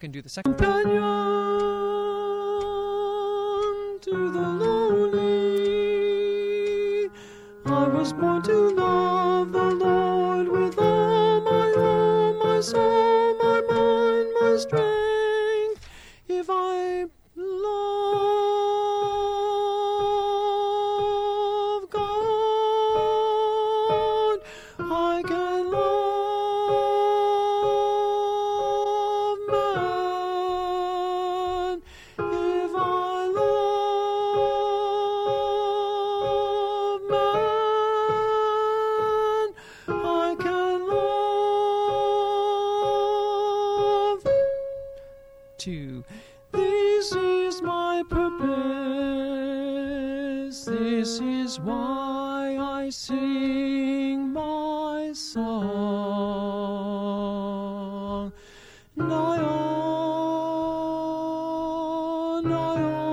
back and do the second. Companion to the lowly, I was born to love the Lord with all my soul, my mind, my strength. If I love God, I can love man. If I love man, I can love. 2. This is my purpose. This is why I sing my song. Nyan, nyan.